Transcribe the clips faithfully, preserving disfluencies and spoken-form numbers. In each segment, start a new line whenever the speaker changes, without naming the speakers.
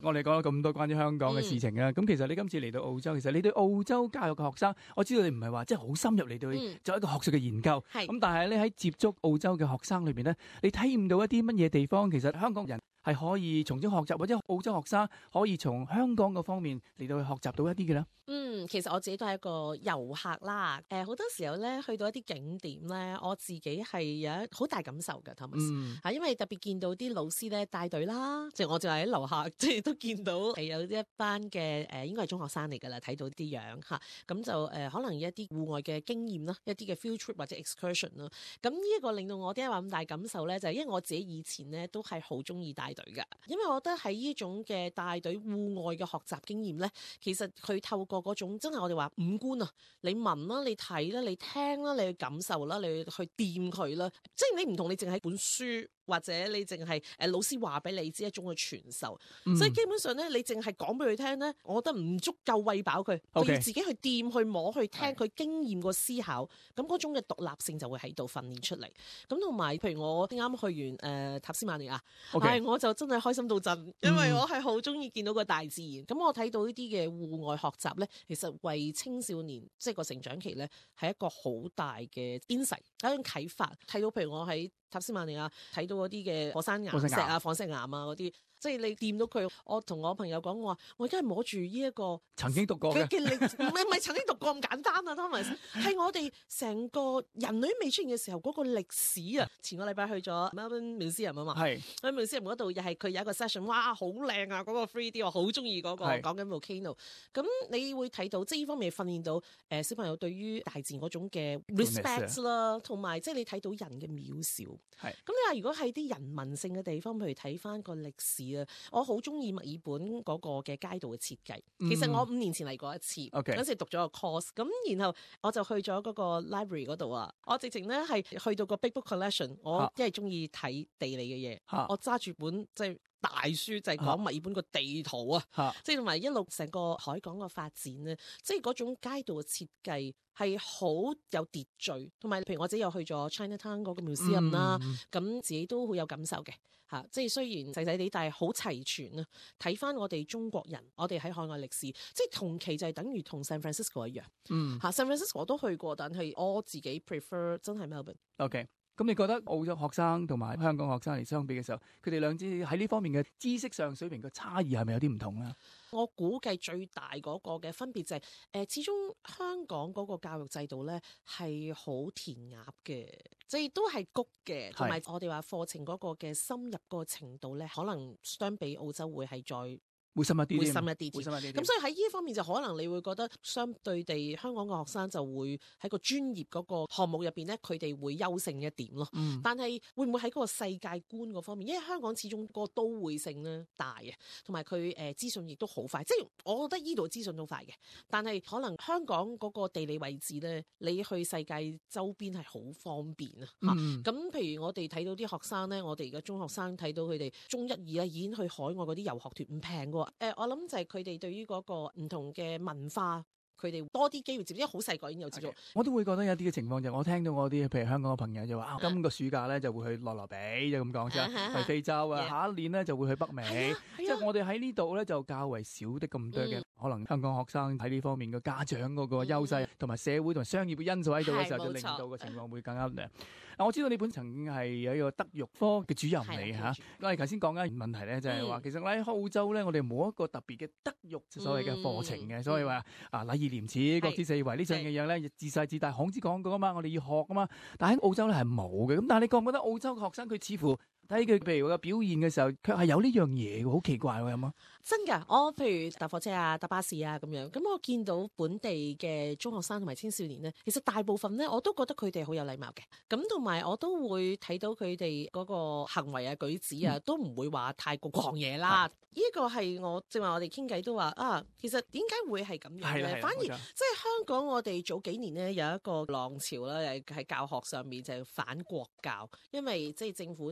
我哋講咗咁多關於香港嘅事情啊，咁、嗯、其實你今次嚟到澳洲，其實你對澳洲教育嘅學生，我知道你唔係話即係好深入嚟到做一個學術嘅研究，咁、嗯、但係你喺接觸澳洲嘅學生裏邊咧，你體驗到一啲乜嘢地方，其實香港人係可以從中學習，或者澳洲學生可以從香港嗰方面嚟到去學習到一啲嘅咧？
嗯，其實我自己都係一個遊客啦。誒、呃，好多時候咧去到一啲景點咧，我自己係有一好大感受嘅，Thomas。嗯。嚇，因為特別見到啲老師咧帶隊啦，即係我就喺樓下，即係都見到係有一班嘅誒、呃，應該係中學生嚟㗎啦，睇到啲樣嚇。咁就誒、呃，可能一啲戶外嘅經驗啦，一啲嘅 field trip 或者 excursion 啦。咁呢一個令到我點解話咁大感受咧？就係、是、因為我自己以前咧都係好中意帶隊㗎，因為我覺得喺呢種嘅帶隊戶外嘅學習經驗咧，其實佢透過嗰種真係我哋話五官啊，你聞啦，你睇啦，你聽啦，你去感受啦，你去掂佢啦，即係你唔同你淨係本書。或者你淨係誒老師話俾你知一種嘅傳授，嗯、所以基本上咧，你淨係講俾佢聽咧，我覺得唔足夠餵飽佢，佢、okay. 要自己去掂、去摸、去聽佢經驗個思考，咁嗰種嘅獨立性就會喺度訓練出嚟。咁同埋，譬如我啱啱去完誒、呃、塔斯馬尼亞，係、okay. 我就真係開心到震，因為我係好中意見到個大自然。咁、嗯、我睇到呢啲嘅戶外學習咧，其實為青少年即係個成長期咧，係一個好大嘅 insight，一種啟發。睇到譬如我喺塔斯馬尼亞睇到嗰啲嘅火山岩石啊、火石岩啊嗰啲，即係你掂到佢。我同我朋友講，我話我而家係摸住呢一個
曾經讀過嘅，
唔係唔係曾經讀過咁簡單啊，Thomas 係我哋成個人類未出現嘅時候嗰、那個歷史啊。前個禮拜去咗 Melbourne Museum 啊嘛，係喺 Museum 嗰度又係佢有一個 session， 哇好靚啊！嗰、那個 three D 我好中意嗰個講緊 volcano。咁你會睇到即係呢方面訓練到誒、呃、小朋友對於大自然嗰種嘅 respect 啦，同埋即係你睇到人嘅渺小。係，咁你話如果係啲人文性嘅地方，譬如睇翻個歷史啊，我好中意墨爾本嗰個嘅街道嘅設計。其實我五年前嚟過一次，嗰、嗯、時讀咗個 course，咁然後我就去咗嗰個 library 嗰度啊。我直情咧係去到個 big book collection，我因為中意睇地理嘅嘢、啊，我揸住本即係大書，就係講墨爾本個地圖啊，即係同埋一路成個海港個發展咧，即係嗰種街道嘅設計。係好有秩序，同埋譬如我自己又去咗 Chinatown 嗰個 museum 啦、嗯，咁自己都好有感受嘅嚇。即係雖然細細地，但係好齊全啊！睇翻我哋中國人，我哋喺海外歷史，即係同期就係等於同 San Francisco 一樣。嗯，嚇 San Francisco 我都去過，但係我自己 prefer 真係 Melbourne。
OK，咁你覺得澳洲學生同埋香港學生嚟相比嘅時候，佢哋兩者喺呢方面嘅知識上水平嘅差異係咪有啲唔同咧？
我估計最大嗰個嘅分別就係、是，誒、呃，始終香港嗰個教育制度咧係好填鴨嘅，即係都係谷嘅，同埋我哋話課程嗰個嘅深入個程度咧，可能相比澳洲會係再
會深一啲，
會深一啲，會深一啲。咁所以喺呢一方面就可能你會覺得相對地香港嘅學生就會喺個專業嗰個項目入邊咧，佢哋會優勝一點咯。嗯、但係會唔會喺嗰個世界觀嗰方面？因為香港始終個都會性咧大啊，同埋佢誒資訊亦都好快。即係我覺得依度資訊都快嘅，但係可能香港嗰個地理位置咧，你去世界周邊係好方便啊。咁、嗯、譬如我哋睇到啲學生咧，我哋而家中學生睇到佢哋中一二咧已經去海外嗰啲遊學團唔平㗎。誒、呃，我諗就係佢哋對於嗰個唔同嘅文化，佢哋多啲機會接觸，因為好細個已經有接觸。Okay.
我都會覺得有啲嘅情況就係，我聽到我啲譬如香港嘅朋友就話、啊，今個暑假咧就會去諾羅比，就咁講啫，去非洲啊， yeah. 下一年咧就會去北美。即係、啊啊、我哋喺呢度咧就較為少的咁多嘅、嗯，可能香港學生喺呢方面嘅家長嗰個優勢，同、嗯、埋社會同埋商業嘅因素喺度嘅時候，就令到個情況會更加靚。嗱，我知道你本曾經係有一個德育科嘅主任嚟嚇，我哋頭先講緊問題咧，就係話其實喺澳洲咧，我哋冇一個特別嘅德育所謂嘅課程嘅、嗯，所以話啊禮義廉恥、國之四維呢樣嘅嘢咧，自細自大孔子講過啊嘛，我哋要學啊嘛，但喺澳洲咧係冇嘅。咁但係你覺唔覺得澳洲嘅學生佢似乎睇佢譬如個表現嘅時候，卻係有呢樣嘢嘅，好奇怪喎，有冇？
真㗎，我譬如搭火車啊、搭巴士啊咁樣，咁我見到本地嘅中學生同埋青少年咧，其實大部分咧我都覺得佢哋好有禮貌嘅，咁同埋我都會睇到佢哋嗰個行為啊、舉止啊，都唔會話太過狂野啦。呢個係我正話我哋傾偈都話啊，其實點解會係咁樣咧？反而即係香港我哋早幾年咧有一個浪潮啦，係喺教學上面就係反國教，因為即係政府就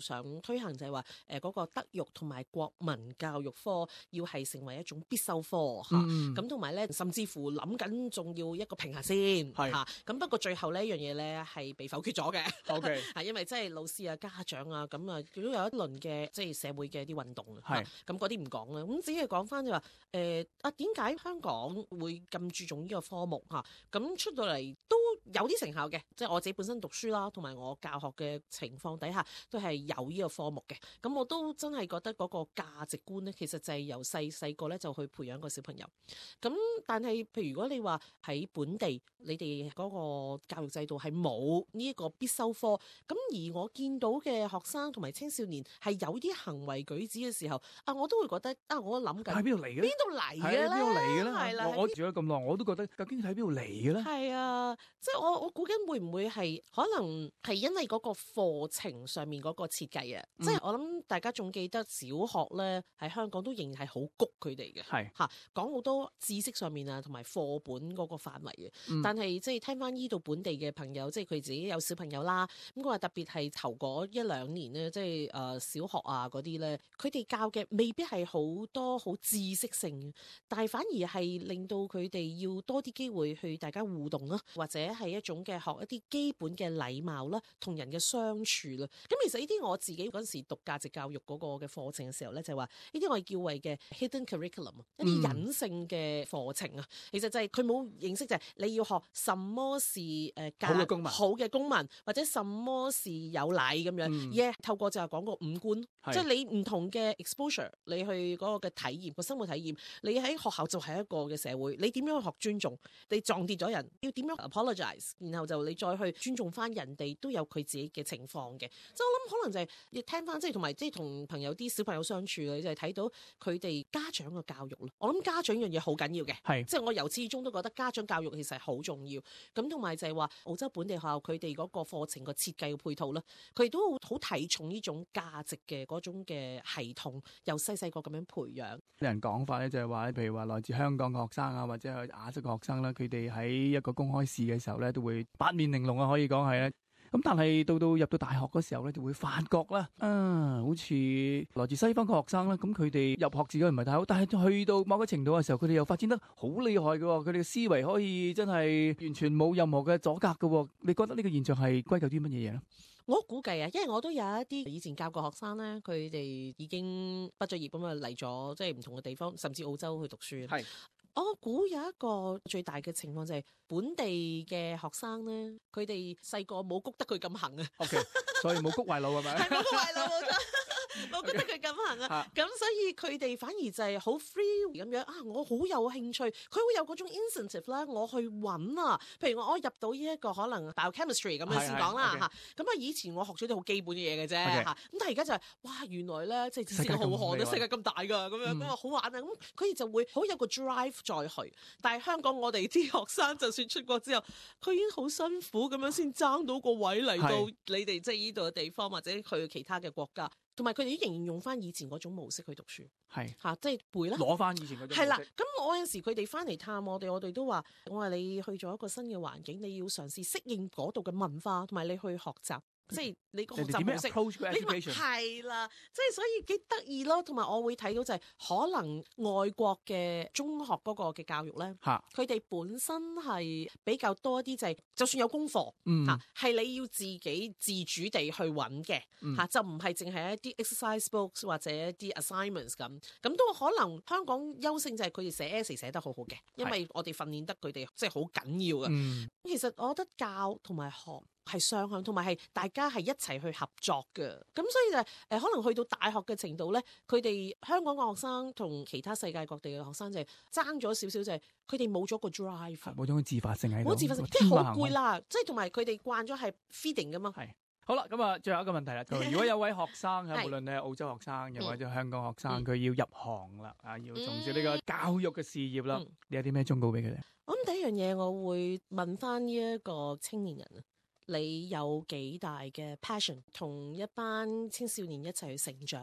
想推行就係話誒嗰個德育同埋國民教育科要係成為一種必修科嚇，咁同埋咧甚至乎諗緊仲要一個平衡先嚇，咁、啊、不過最後呢一樣嘢咧係被否決咗嘅。OK， 係因為即係老師啊、家長啊，咁啊都有一輪嘅即係社會嘅啲運動啊，咁嗰啲唔講啦，咁只係講翻就話誒啊點解香港會咁注重呢個科目嚇？咁、啊、出到嚟都有啲成效嘅，即係我自己本身讀書啦，同埋我教學嘅情況底下都係有呢個科目嘅。咁我都真係覺得嗰個價值觀咧，其實就係由細細個咧就去培養個小朋友。咁但係譬如如果你話喺本地，你哋嗰個教育制度係冇呢一個必修科，咁而我見到嘅學生同埋青少年係有啲行為舉止嘅時候，啊我都會覺得啊，我諗緊
喺邊度嚟嘅？
邊度嚟嘅咧？
邊度嚟嘅咧？
係啦，
我我住咗咁耐，我都覺得究竟喺邊度嚟嘅咧？
係啊，即係我我估緊會唔會係可能係因為嗰個課程上面嗰個設計啊？嗯、即係我諗大家仲記得小學咧喺香港都仍然係好谷佢哋嘅，係嚇講好多知識上面啊，同埋課本嗰個範圍嘅。嗯、但係即係聽翻依度本地嘅朋友，即係佢自己有小朋友啦，咁佢話特別係頭嗰一兩年咧，即係誒、呃、小學啊嗰啲咧，佢哋教嘅未必係好多好知識性，但係反而係令到佢哋要多啲機會去大家互動啦，或者係一種嘅學一啲基本嘅禮貌啦，同人嘅相處啦。咁其實呢啲我自己嗰陣時讀價值教育嗰個嘅課程嘅時候咧，就係話呢啲我係叫為嘅 hidden curriculum，一啲隱性嘅課程啊。嗯、其實就係佢冇認識就係你要學什麼是誒教、呃、好嘅公民，好嘅公民或者什麼是有禮咁樣，而係、嗯 yeah, 透過就係講個五官，即係是你唔同嘅 exposure，你去嗰個嘅體驗個生活體驗，你喺學校就係一個嘅社會，你點樣去學尊重？你撞跌咗人，要點樣 apologize？然後就你再去尊重翻人哋，都有佢自己嘅情況嘅。即係我諗可能就係要聽翻，即係同埋即係同朋友啲小朋友相處咧，就係、是、睇到佢哋家長嘅教育咯。我諗家長樣嘢好緊要嘅，係是即係我由始至終都覺得家長教育其實係好重要。咁同埋就係話澳洲本地學校佢哋嗰個課程個設計嘅配套啦，佢哋都好睇重呢種價值嘅嗰種嘅系統，由細細個咁樣培養。
有人講法咧就係話，譬如話來自香港嘅學生啊，或者係亞洲嘅學生啦，佢哋喺一個公開試嘅時候咧，都會八面玲瓏啊，可以講係咧。咁但係到到入到大學嗰時候咧，就會發覺啦，啊，好似來自西方嘅學生啦，咁佢哋入學自己唔係太好，但係去到某個程度嘅時候，佢哋又發展得好厲害嘅，佢哋嘅思維可以真係完全冇任何嘅阻隔嘅。你覺得呢個現象係歸咎啲乜嘢嘢咧？
我估計啊，因為我都有一啲以前教過學生咧，佢哋已經畢咗業咁啊嚟咗，即係唔同嘅地方，甚至澳洲去讀書。係。我估有一個最大嘅情況就係本地嘅學生咧，佢哋細個冇谷得佢咁行啊。OK，
所以冇谷壞腦係咪？係冇
谷壞腦冇錯。我覺得佢咁行啊，咁所以佢哋反而就係好 free 咁樣啊！我好有興趣，佢會有嗰種 incentive 啦，我去揾啊。譬如我我入到呢一個可能 biochemistry 咁樣先講啦嚇。咁啊以前我學咗啲好基本嘅嘢嘅啫嚇，咁 Okay. 但係而家就係、是、哇原來咧即係世界浩瀚啊，世界咁大㗎咁樣，咁啊、嗯、好玩啊！咁佢哋就會好有個 drive 再去。但係香港我哋啲學生就算出國之後，佢已經好辛苦咁樣先爭到個位嚟到你哋即係呢度嘅地方，或者去其他嘅國家。同埋佢哋仍然用翻以前嗰種模式去讀書，係嚇是，即係背啦，
攞翻以前嗰種模式。
係啦，咁我有陣時佢哋翻嚟探我哋，我哋都話：我話你去咗一個新嘅環境，你要嘗試適應嗰度嘅文化，同埋你去學習。即係你個學習模式，你係啦，即係所以幾得意咯。同埋我會睇到就係可能外國嘅中學嗰個嘅教育咧，佢哋哈本身係比較多啲就係、是，就算有功課嚇，係、嗯、你要自己自主地去揾嘅嚇，嗯、就唔係淨係一啲 exercise books 或者一啲 assignments 咁。咁都可能香港優勝就係佢哋寫 essay 寫得好好嘅，因為我哋訓練得佢哋即係好緊要嘅。嗯、其實我覺得教同埋學係雙向，同埋係大家係一齊去合作嘅，咁所以就誒、呃、可能去到大學嘅程度咧，佢哋香港嘅學生同其他世界各地嘅學生就係爭咗少少，就係佢哋冇咗個 drive，
冇咗個自發性喺度，
冇自發性，即係好攰啦，即係同埋佢哋慣咗係 feeding 噶嘛。係
好啦，咁啊，最後一個問題啦，如果有位學生，無論你係澳洲學生又或者香港學生，佢、嗯、要入行啦，啊，要從事呢個教育嘅事業啦，嗯、你有啲咩忠告俾佢哋？
我諗第一樣嘢，我會問翻呢一個青年人啊。你有幾大嘅 passion，同一班青少年一齊去成長？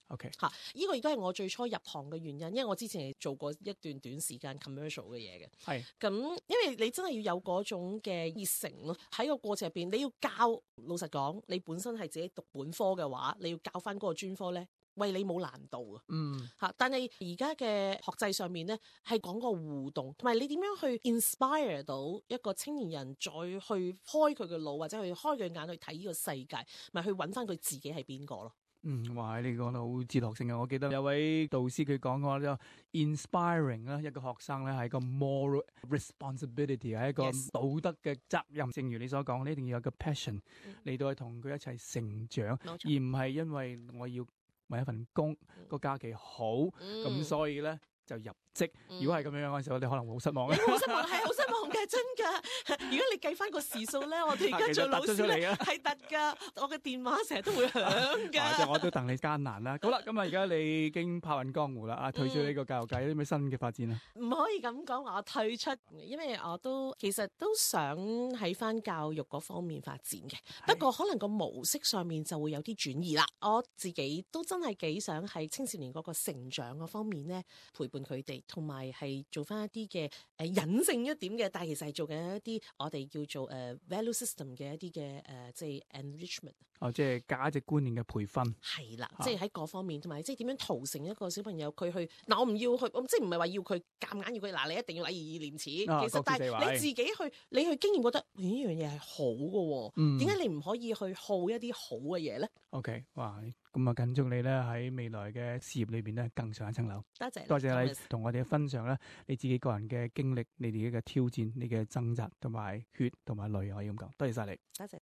OK，
嚇，呢個亦都係我最初入行嘅原因，因為我之前係做過一段短時間 commercial 嘅嘢嘅。
係
咁，因為你真係要有嗰種嘅熱誠咯，喺個過程入邊，你要教。老實講，你本身係自己讀本科嘅話，你要教翻嗰個專科咧，喂，你冇難度啊。
嗯
嚇，但係而家嘅學制上面咧，係講個互動，同埋你點樣去 inspire 到一個青年人，再去開佢嘅腦，或者去開佢眼去睇呢個世界，咪去揾翻佢自己係邊個咯。
嗯，哇！你講得好哲學性嘅，我記得有位導師佢講過咧，inspiring 啦，一個學生咧係一個 moral responsibility， 係一個
Yes.
道德嘅責任。正如你所講，你一定要有個 passion 嚟到去同佢一齊成長，
冇錯。
而唔係因為我要揾一份工，個假期好，咁、
嗯
所以咧就入職。
嗯
如果係咁樣嗰陣時候，你可能會好失望嘅。
好失望，係好失望嘅，真㗎。如果你計翻個時數咧，我哋而家做老師咧係突㗎，我嘅電話成日都會響㗎。
即係我都戥你艱難啦。好啦，咁啊，而家你已經拍穩江湖啦，啊退出呢個教育界，有啲咩新嘅發展啊？
唔可以咁講話我退出，因為我都其實都想喺翻教育嗰方面發展嘅。不過可能個模式上面就會有啲轉移啦。我自己都真係幾想喺青少年嗰個成長嗰方面咧陪伴佢哋，同埋係做翻一啲嘅誒隱性一點嘅，但係其實係做緊一啲我哋叫做誒、uh, value system 嘅一啲嘅誒即係 enrichment。
哦，即係價值觀念嘅培訓。
係啦，
啊
即係喺各方面，同埋即係點樣陶成一個小朋友佢去嗱，我唔要去，即係唔係話要佢夾硬要佢嗱，你一定要禮義廉恥。
啊
其實但係你自己去，你去經驗覺得呢樣嘢係好嘅喎，
嗯
點解你唔可以去好一啲好嘅嘢咧？
OK，哇！咁啊，緊祝你咧喺未來嘅事業裏邊咧更上一層樓。
多謝，
多謝你
Thomas
同我哋分享咧你自己個人嘅經歷、你自己嘅挑戰、你嘅掙扎同埋血同埋淚，可以咁講。多謝晒你。
多謝。